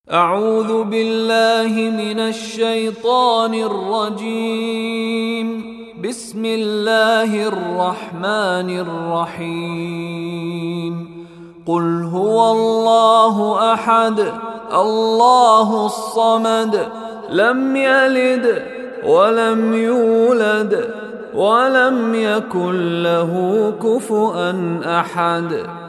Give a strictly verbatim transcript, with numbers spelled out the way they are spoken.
أعوذ بالله من الشيطان الرجيم. بسم الله الرحمن الرحيم. قل هو الله أحد الله الصمد لم يلد ولم يولد ولم يكن له كفؤا أحد.